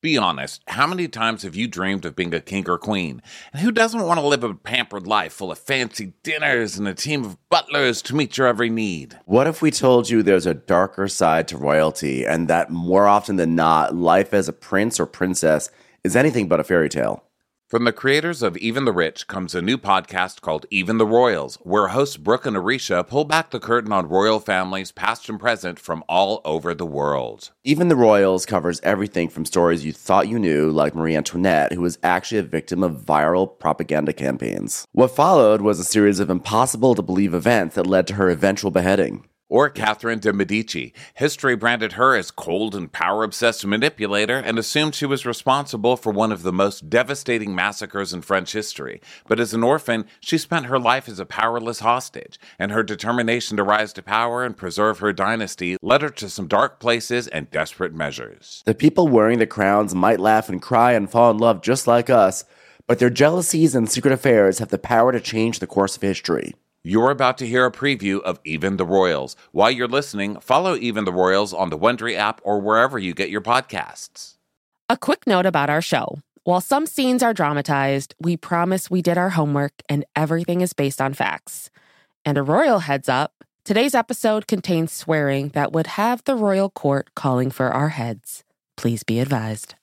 Be honest, how many times have you dreamed of being a king or queen? And who doesn't want to live a pampered life full of fancy dinners and a team of butlers to meet your every need? What if we told you there's a darker side to royalty and that more often than not, life as a prince or princess is anything but a fairy tale? From the creators of Even the Rich comes a new podcast called Even the Royals, where hosts Brooke and Arisha pull back the curtain on royal families past and present from all over the world. Even the Royals covers everything from stories you thought you knew, like Marie Antoinette, who was actually a victim of viral propaganda campaigns. What followed was a series of impossible-to-believe events that led to her eventual beheading. Or Catherine de' Medici. History branded her as cold and power-obsessed manipulator and assumed she was responsible for one of the most devastating massacres in French history. But as an orphan, she spent her life as a powerless hostage, and her determination to rise to power and preserve her dynasty led her to some dark places and desperate measures. The people wearing the crowns might laugh and cry and fall in love just like us, but their jealousies and secret affairs have the power to change the course of history. You're about to hear a preview of Even the Royals. While you're listening, follow Even the Royals on the Wondery app or wherever you get your podcasts. A quick note about our show. While some scenes are dramatized, we promise we did our homework and everything is based on facts. And a royal heads up, today's episode contains swearing that would have the royal court calling for our heads. Please be advised.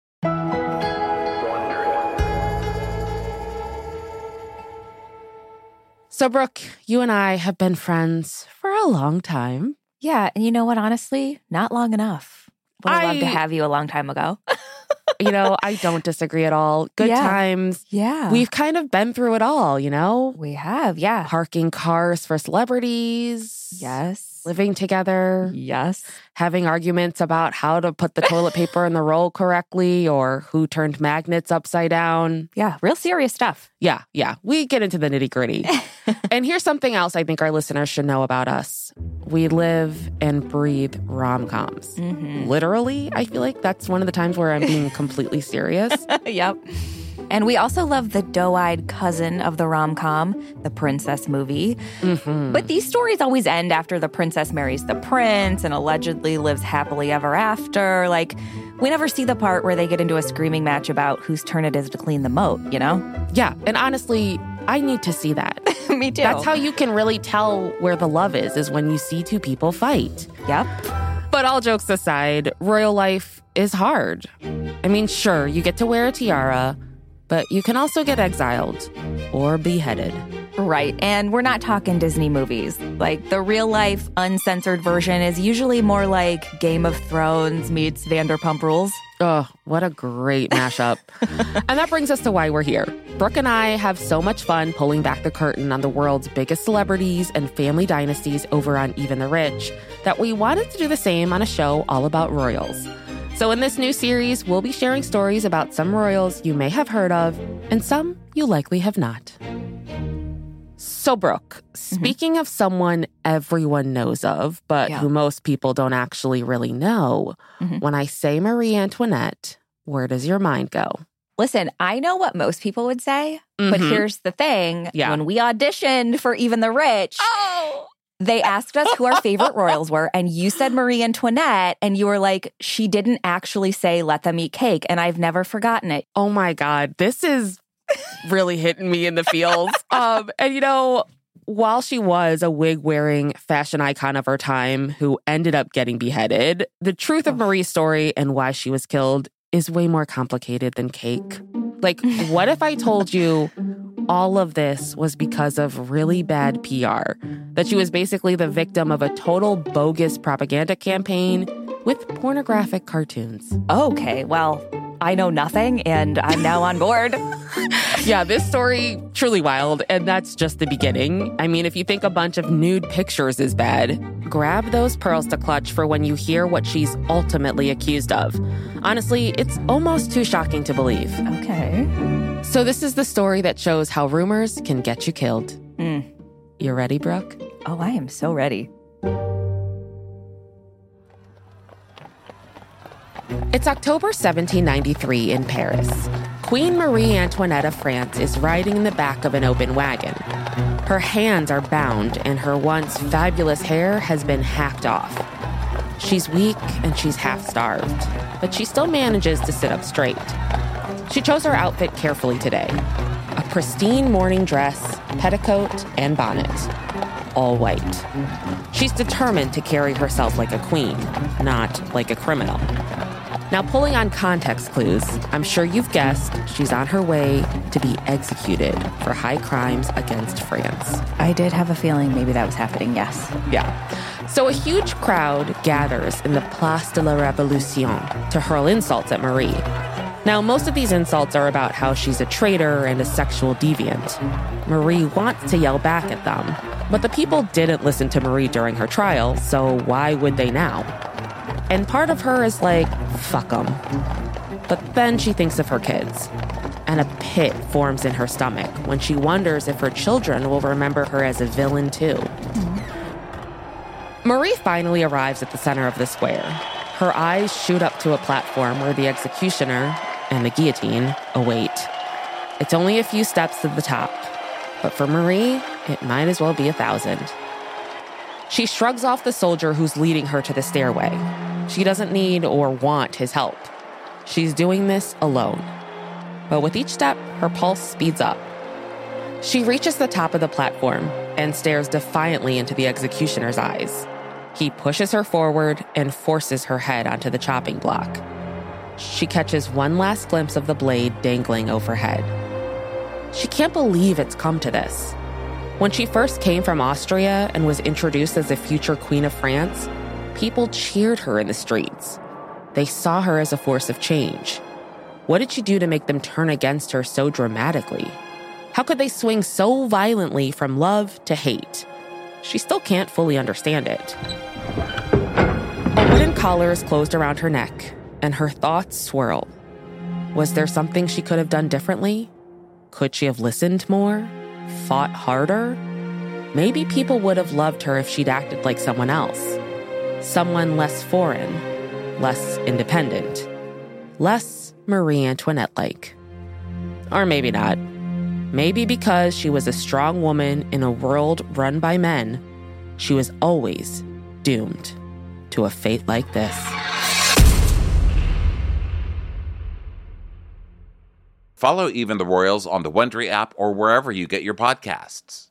So, Brooke, you and I have been friends for a long time. Yeah, and you know what, honestly? Not long enough. Would have loved to have you a long time ago. You know, I don't disagree at all. Good times. Yeah. We've kind of been through it all, you know? We have, yeah. Parking cars for celebrities. Yes. Living together. Yes. Having arguments about how to put the toilet paper in the roll correctly or who turned magnets upside down. Yeah, real serious stuff. Yeah. We get into the nitty-gritty. And here's something else I think our listeners should know about us. We live and breathe rom-coms. Mm-hmm. Literally, I feel like that's one of the times where I'm being completely serious. Yep. And we also love the doe-eyed cousin of the rom-com, the princess movie. Mm-hmm. But these stories always end after the princess marries the prince and allegedly lives happily ever after. Like, we never see the part where they get into a screaming match about whose turn it is to clean the moat, you know? Yeah, and honestly, I need to see that. Me too. That's how you can really tell where the love is when you see two people fight. Yep. But all jokes aside, royal life is hard. I mean, sure, you get to wear a tiara, but you can also get exiled or beheaded. Right, and we're not talking Disney movies. Like, the real-life, uncensored version is usually more like Game of Thrones meets Vanderpump Rules. Oh, what a great mashup. And that brings us to why we're here. Brooke and I have so much fun pulling back the curtain on the world's biggest celebrities and family dynasties over on Even the Rich that we wanted to do the same on a show all about royals. So in this new series, we'll be sharing stories about some royals you may have heard of and some you likely have not. So, Brooke, speaking of someone everyone knows of, but who most people don't actually really know, when I say Marie Antoinette, where does your mind go? Listen, I know what most people would say, but here's the thing. Yeah. When we auditioned for Even the Rich, they asked us who our favorite royals were, and you said Marie Antoinette, and you were like, she didn't actually say let them eat cake, and I've never forgotten it. Oh my God, this is really hitting me in the feels. And you know, while she was a wig-wearing fashion icon of her time who ended up getting beheaded, the truth of Marie's story and why she was killed is way more complicated than cake. Like, what if I told you all of this was because of really bad PR? That she was basically the victim of a total bogus propaganda campaign with pornographic cartoons. Okay, well, I know nothing, and I'm now on board. Yeah, this story, truly wild, and that's just the beginning. I mean, if you think a bunch of nude pictures is bad, grab those pearls to clutch for when you hear what she's ultimately accused of. Honestly, it's almost too shocking to believe. Okay. So this is the story that shows how rumors can get you killed. You ready, Brooke? Oh, I am so ready. It's October 1793 in Paris. Queen Marie Antoinette of France is riding in the back of an open wagon. Her hands are bound and her once fabulous hair has been hacked off. She's weak and she's half-starved, but she still manages to sit up straight. She chose her outfit carefully today. A pristine morning dress, petticoat, and bonnet. All white. She's determined to carry herself like a queen, not like a criminal. Now, pulling on context clues, I'm sure you've guessed she's on her way to be executed for high crimes against France. I did have a feeling maybe that was happening, yes. Yeah. So a huge crowd gathers in the Place de la Révolution to hurl insults at Marie. Now, most of these insults are about how she's a traitor and a sexual deviant. Marie wants to yell back at them, but the people didn't listen to Marie during her trial, so why would they now? And part of her is like, fuck them. But then she thinks of her kids, and a pit forms in her stomach when she wonders if her children will remember her as a villain too. Marie finally arrives at the center of the square. Her eyes shoot up to a platform where the executioner and the guillotine await. It's only a few steps to the top, but for Marie, it might as well be 1,000. She shrugs off the soldier who's leading her to the stairway. She doesn't need or want his help. She's doing this alone. But with each step, her pulse speeds up. She reaches the top of the platform and stares defiantly into the executioner's eyes. He pushes her forward and forces her head onto the chopping block. She catches one last glimpse of the blade dangling overhead. She can't believe it's come to this. When she first came from Austria and was introduced as the future Queen of France, people cheered her in the streets. They saw her as a force of change. What did she do to make them turn against her so dramatically? How could they swing so violently from love to hate? She still can't fully understand it. A wooden collar is closed around her neck, and her thoughts swirl. Was there something she could have done differently? Could she have listened more? Fought harder? Maybe people would have loved her if she'd acted like someone else. Someone less foreign, less independent, less Marie Antoinette-like. Or maybe not. Maybe because she was a strong woman in a world run by men, she was always doomed to a fate like this. Follow Even the Royals on the Wondery app or wherever you get your podcasts.